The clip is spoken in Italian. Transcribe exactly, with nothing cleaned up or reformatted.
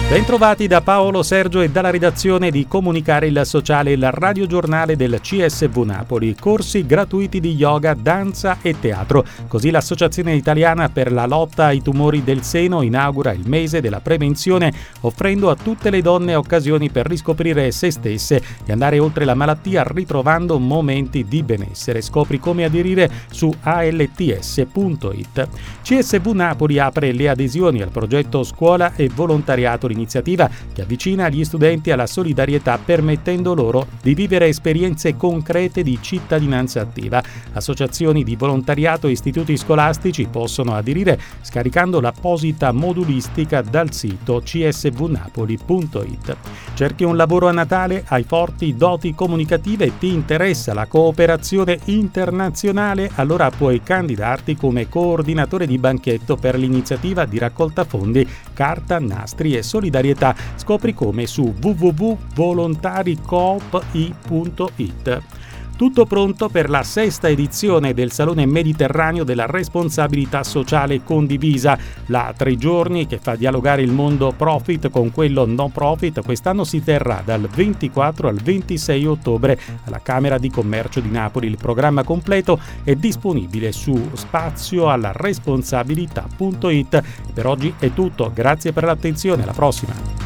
Bentrovati da Paolo, Sergio e dalla redazione di Comunicare il Sociale, il radiogiornale del C S V Napoli. Corsi gratuiti di yoga, danza e teatro. Così l'Associazione Italiana per la lotta ai tumori del seno inaugura il mese della prevenzione, offrendo a tutte le donne occasioni per riscoprire se stesse e andare oltre la malattia ritrovando momenti di benessere. Scopri come aderire su A L T S punto it. C S V Napoli apre le adesioni al progetto Scuola e Volontariato, iniziativa che avvicina gli studenti alla solidarietà permettendo loro di vivere esperienze concrete di cittadinanza attiva. Associazioni di volontariato e istituti scolastici possono aderire scaricando l'apposita modulistica dal sito c s v napoli punto it. Cerchi un lavoro a Natale? Hai forti doti comunicative e ti interessa la cooperazione internazionale? Allora puoi candidarti come coordinatore di banchetto per l'iniziativa di raccolta fondi Carta, Nastri e Solidarietà. Scopri come su w w w punto volontaricoopi punto it. Tutto pronto per la sesta edizione del Salone Mediterraneo della responsabilità sociale condivisa. La tre giorni che fa dialogare il mondo profit con quello no profit quest'anno si terrà dal ventiquattro al ventisei ottobre alla Camera di Commercio di Napoli. Il programma completo è disponibile su spazio alla responsabilità punto it. Per oggi è tutto, grazie per l'attenzione, alla prossima.